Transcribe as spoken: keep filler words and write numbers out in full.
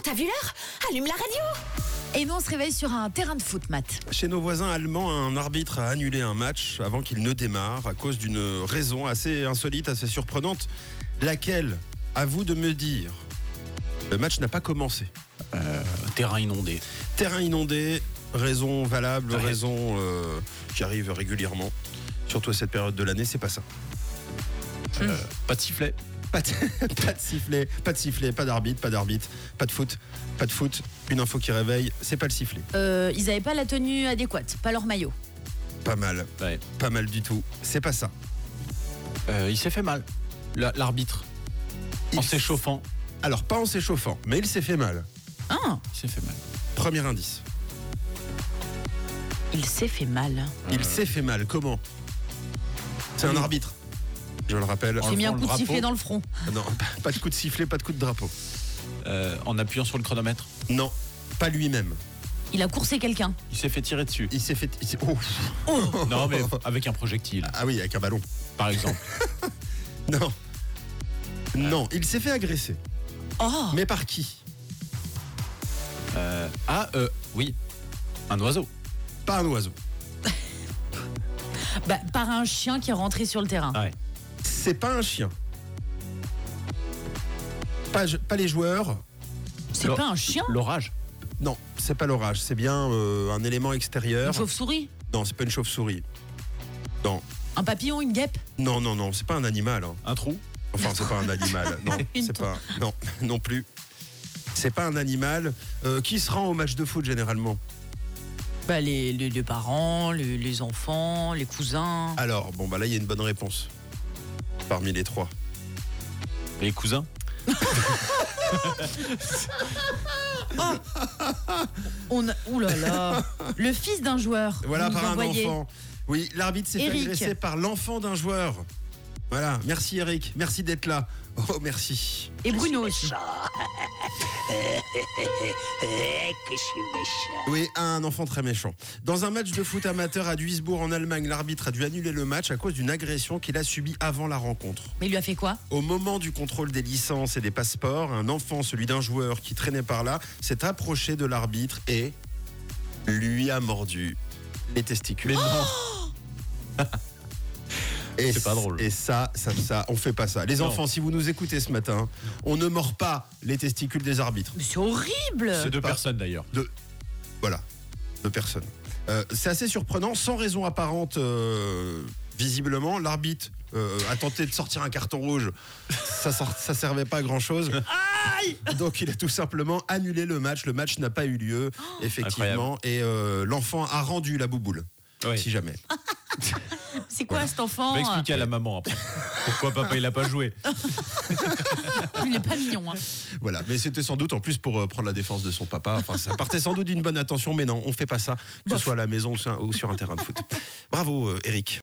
T'as vu l'heure? Allume la radio. Et nous, on se réveille sur un terrain de foot, Matt. Chez nos voisins allemands, un arbitre a annulé un match avant qu'il ne démarre à cause d'une raison assez insolite, assez surprenante. Laquelle, à vous de me dire, le match n'a pas commencé. Euh, terrain inondé. Terrain inondé, raison valable, Ouais. raison euh, qui arrive régulièrement. Surtout à cette période de l'année, c'est pas ça. Euh, pas de sifflet. Pas de, pas de sifflet, pas de sifflet, pas d'arbitre, pas d'arbitre, pas de foot, pas de foot. Une info qui réveille, c'est pas le sifflet. Euh, ils n'avaient pas la tenue adéquate, pas leur maillot. Pas mal, Ouais. pas mal du tout. C'est pas ça. Euh, il s'est fait mal. La- L'arbitre. En Il- s'échauffant. Alors, pas en s'échauffant, mais il s'est fait mal. Ah, Il s'est fait mal. Premier indice. il s'est fait mal. Il s'est fait mal. Comment? C'est un arbitre. Je le rappelle. J'ai mis un enlevant coup de le sifflet drapeau. dans le front. Non, pas de coup de sifflet, pas de coup de drapeau. Euh, en appuyant sur le chronomètre. Non, pas lui-même. Il a coursé quelqu'un. Il s'est fait tirer dessus. Il s'est fait. il s'est- oh. Non, mais avec un projectile, Ah oui, avec un ballon. par exemple. Non. Non, il s'est fait agresser. Oh, Mais par qui? Euh, ah, euh, oui. Un oiseau. Pas un oiseau. bah, par un chien qui est rentré sur le terrain. Ah ouais. C'est pas un chien. Pas, pas les joueurs. C'est L'or- pas un chien? L'orage. Non, c'est pas l'orage. C'est bien euh, un élément extérieur. Une chauve-souris? Non, c'est pas une chauve-souris. Non, Un papillon? Une guêpe? non, non, non, c'est pas un animal. hein. Un trou. Enfin, c'est pas un animal. Non, Une c'est tou- pas. Non, non plus. C'est pas un animal euh, qui se rend au match de foot généralement. Bah, les, les, les parents, les, les enfants, les cousins. Alors, bon, bah là, il y a une bonne réponse. Parmi les trois. Les cousins. On a... Ouh là là. Le fils d'un joueur. Voilà, Vous nous par un envoyez. enfant. Oui, l'arbitre s'est fait Eric. agresser par l'enfant d'un joueur. Voilà, merci Eric, merci d'être là. Oh, merci. Et Bruno aussi. Oui, un enfant très méchant. Dans un match de foot amateur à Duisbourg en Allemagne, l'arbitre a dû annuler le match à cause d'une agression qu'il a subie avant la rencontre. Mais il lui a fait quoi? Au moment du contrôle des licences et des passeports, un enfant, celui d'un joueur qui traînait par là, s'est approché de l'arbitre et lui a mordu les testicules. Mais non. Et C'est pas drôle. Et ça, ça, ça, on fait pas ça. Les Non. enfants, si vous nous écoutez ce matin, on ne mord pas les testicules des arbitres. Mais c'est horrible. C'est deux pas- personnes d'ailleurs. De, voilà, de personnes. Euh, c'est assez surprenant, sans raison apparente. euh, visiblement, l'arbitre euh, a tenté de sortir un carton rouge. Ça, sort- ça servait pas à grand chose. Donc, il a tout simplement annulé le match. Le match n'a pas eu lieu, effectivement. Et euh, l'enfant a rendu la bouboule, Ouais. si jamais. C'est quoi cet enfant? On va expliquer à la maman après. Pourquoi papa il a pas joué. Il est pas mignon. Hein. Voilà, mais c'était sans doute en plus pour euh, prendre la défense de son papa. Enfin, ça partait sans doute d'une bonne intention, mais non, on fait pas ça, que ce soit à la maison ou sur- ou sur un terrain de foot. Bravo, euh, Eric.